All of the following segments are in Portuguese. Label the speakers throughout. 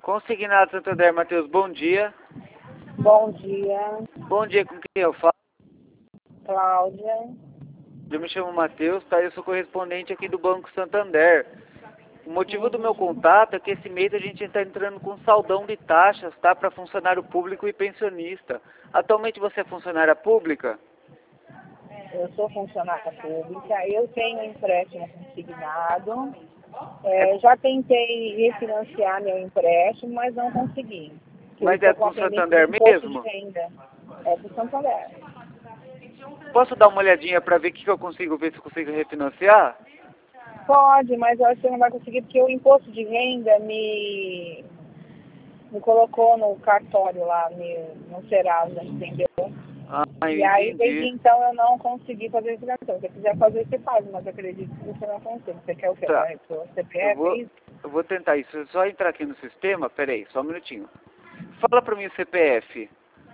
Speaker 1: Consignado Santander, Matheus, bom dia.
Speaker 2: Bom dia,
Speaker 1: Bom dia, com quem eu falo?
Speaker 2: Cláudia.
Speaker 1: Eu me chamo Matheus, tá? Eu sou correspondente aqui do Banco Santander. O motivo do meu contato é que esse mês a gente está entrando com saldão de taxas, tá? Para funcionário público e pensionista. Atualmente você é funcionária pública?
Speaker 2: Eu sou funcionária pública, eu tenho empréstimo consignado. Já tentei refinanciar meu empréstimo, mas não consegui. Porque eu
Speaker 1: Mas é
Speaker 2: estou com
Speaker 1: com
Speaker 2: a
Speaker 1: o
Speaker 2: pendência de
Speaker 1: Santander
Speaker 2: imposto de
Speaker 1: mesmo?
Speaker 2: renda. É do Santander.
Speaker 1: Posso dar uma olhadinha para ver o que eu consigo ver se eu consigo refinanciar?
Speaker 2: Pode, mas eu acho que você não vai conseguir, porque o imposto de renda me colocou no cartório lá, no Serasa, entendeu?
Speaker 1: Ah,
Speaker 2: E aí, desde
Speaker 1: entendi.
Speaker 2: então, eu não consegui fazer refinação. Se você quiser fazer, você faz, mas eu acredito que você não consegue. Você quer o quê?
Speaker 1: Tá.
Speaker 2: Seu
Speaker 1: Eu
Speaker 2: CPF, é
Speaker 1: vou,
Speaker 2: isso?
Speaker 1: eu vou tentar isso. É só entrar aqui no sistema. Peraí, só um minutinho. Fala para mim o CPF.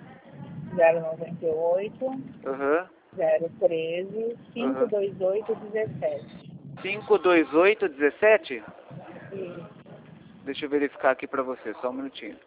Speaker 2: 098
Speaker 1: Aham,
Speaker 2: 013
Speaker 1: aham.
Speaker 2: 528 17.
Speaker 1: 52817?
Speaker 2: E
Speaker 1: Deixa eu verificar aqui pra você, só um minutinho.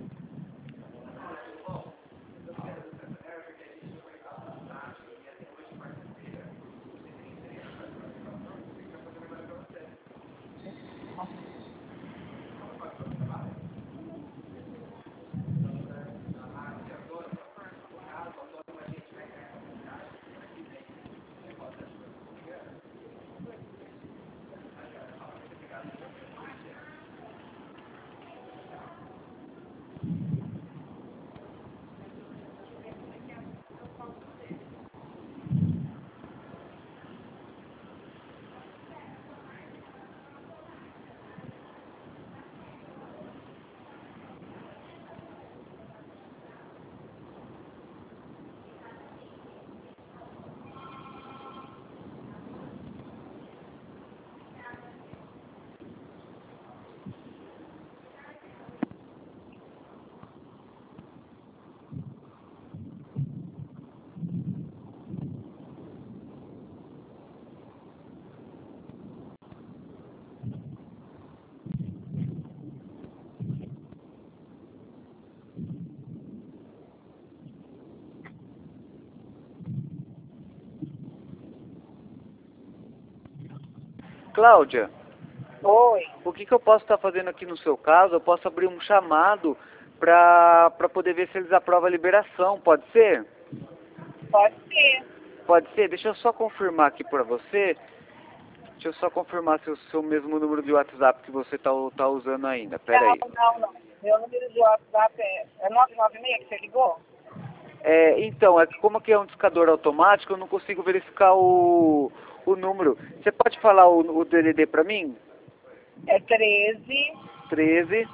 Speaker 1: Cláudia,
Speaker 2: oi,
Speaker 1: o que eu posso estar fazendo aqui no seu caso? Eu posso abrir um chamado pra poder ver se eles aprovam a liberação, pode ser?
Speaker 2: pode ser.
Speaker 1: Pode ser? Deixa eu só confirmar aqui pra você. Deixa eu só confirmar se o seu mesmo número de WhatsApp que você tá usando ainda. Pera aí.
Speaker 2: Não. Meu número de WhatsApp é 996 que você ligou?
Speaker 1: Então, é que como aqui é um discador automático, eu não consigo verificar o número. Você pode falar o DDD pra mim?
Speaker 2: É 13
Speaker 1: 13,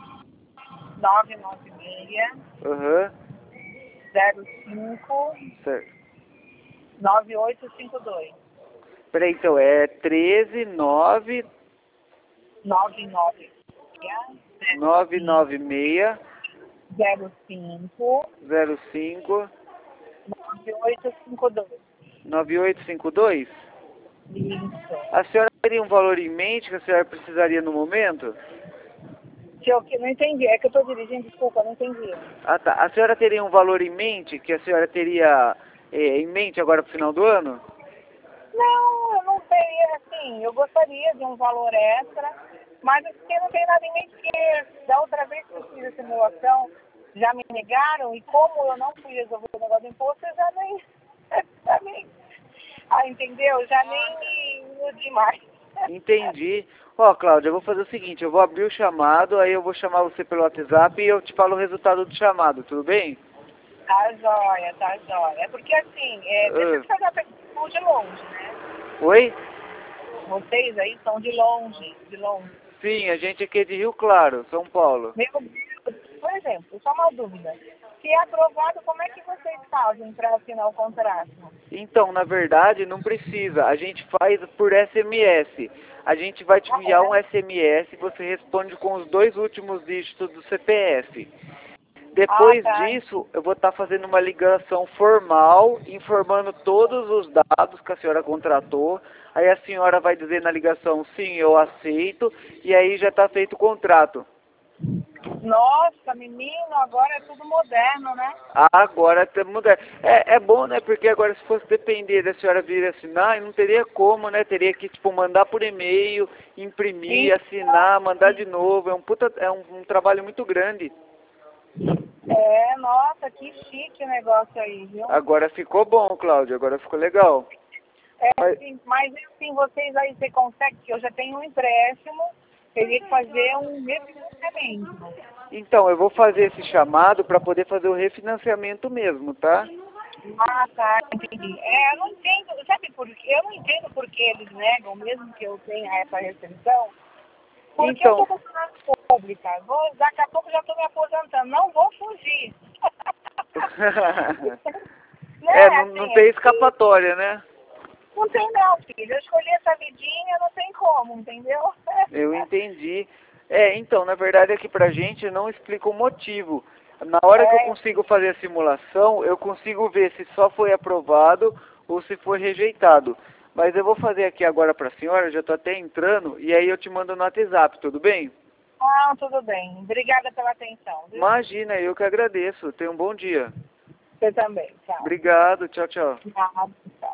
Speaker 2: 996
Speaker 1: aham,
Speaker 2: 05
Speaker 1: certo.
Speaker 2: 9852.
Speaker 1: Peraí, então, é 13 9
Speaker 2: 99
Speaker 1: 996
Speaker 2: 05
Speaker 1: 05
Speaker 2: 9852.
Speaker 1: 9852.
Speaker 2: Isso.
Speaker 1: A senhora teria um valor em mente que a senhora precisaria no momento?
Speaker 2: Se eu que não entendi, é que eu estou dirigindo, desculpa, não entendi.
Speaker 1: Ah, tá. A senhora teria um valor em mente que a senhora teria em mente agora pro final do ano?
Speaker 2: Não, eu não teria, assim, eu gostaria de um valor extra, mas é porque não tem nada em mente, porque da outra vez que eu fiz a simulação, já me negaram, e como eu não fui resolver o negócio do imposto, eu já nem, já nem, entendeu? Já nem me iludi mais.
Speaker 1: Entendi. Ó, Cláudia, eu vou fazer o seguinte, eu vou abrir o chamado, aí eu vou chamar você pelo WhatsApp e eu te falo o resultado do chamado, tudo bem?
Speaker 2: Tá jóia, tá jóia. É porque assim, deixa
Speaker 1: Ah,
Speaker 2: eu te fazer uma pergunta de longe, né?
Speaker 1: oi?
Speaker 2: Vocês aí são de longe, de longe.
Speaker 1: Sim, a gente aqui é de Rio Claro, São Paulo.
Speaker 2: Meu Deus, por exemplo, só uma dúvida. Se é aprovado, como é que vocês fazem para assinar o contrato?
Speaker 1: Então, na verdade, não precisa. A gente faz por SMS. A gente vai te
Speaker 2: Ah,
Speaker 1: enviar um
Speaker 2: é?
Speaker 1: SMS e você responde com os 2 últimos dígitos do CPF.
Speaker 2: Ah,
Speaker 1: Depois
Speaker 2: tá.
Speaker 1: disso, eu vou estar fazendo uma ligação formal, informando todos os dados que a senhora contratou. Aí a senhora vai dizer na ligação, sim, eu aceito, e aí já está feito o contrato.
Speaker 2: Nossa, menino, agora é tudo moderno, né?
Speaker 1: Agora muda. É bom, né? Porque agora se fosse depender da senhora vir assinar, não teria como, né? Teria que, tipo, mandar por e-mail, imprimir, assinar, mandar de novo. É um puta, um trabalho muito grande.
Speaker 2: É, nossa, que chique o negócio aí, viu?
Speaker 1: Agora ficou bom, Cláudio. Agora ficou legal.
Speaker 2: É,
Speaker 1: Mas,
Speaker 2: sim, mas assim, vocês aí, você consegue, que eu já tenho um empréstimo, teria que fazer um refinanciamento.
Speaker 1: então, eu vou fazer esse chamado para poder fazer o refinanciamento mesmo, tá?
Speaker 2: Ah, tá, entendi. É, eu não entendo, sabe por quê? Eu não entendo por que eles negam, mesmo que eu tenha essa restrição, porque eu
Speaker 1: Então,
Speaker 2: sou funcionária pública, daqui a pouco já estou me aposentando, não vou fugir. Né,
Speaker 1: não
Speaker 2: assim,
Speaker 1: tem escapatória, né?
Speaker 2: não tem não, filho, eu escolhi essa vidinha, não tem como, entendeu?
Speaker 1: Eu entendi. Então, na verdade é que pra gente não explica o motivo. Na hora que eu
Speaker 2: É,
Speaker 1: consigo fazer a simulação, eu consigo ver se só foi aprovado ou se foi rejeitado. Mas eu vou fazer aqui agora pra senhora, já tô até entrando, e aí eu te mando no WhatsApp, tudo bem?
Speaker 2: ah, tudo bem. Obrigada pela atenção, viu?
Speaker 1: Imagina, eu que agradeço. Tenha um bom dia.
Speaker 2: Você também, tchau.
Speaker 1: Obrigado, tchau, tchau.
Speaker 2: Nada, tchau.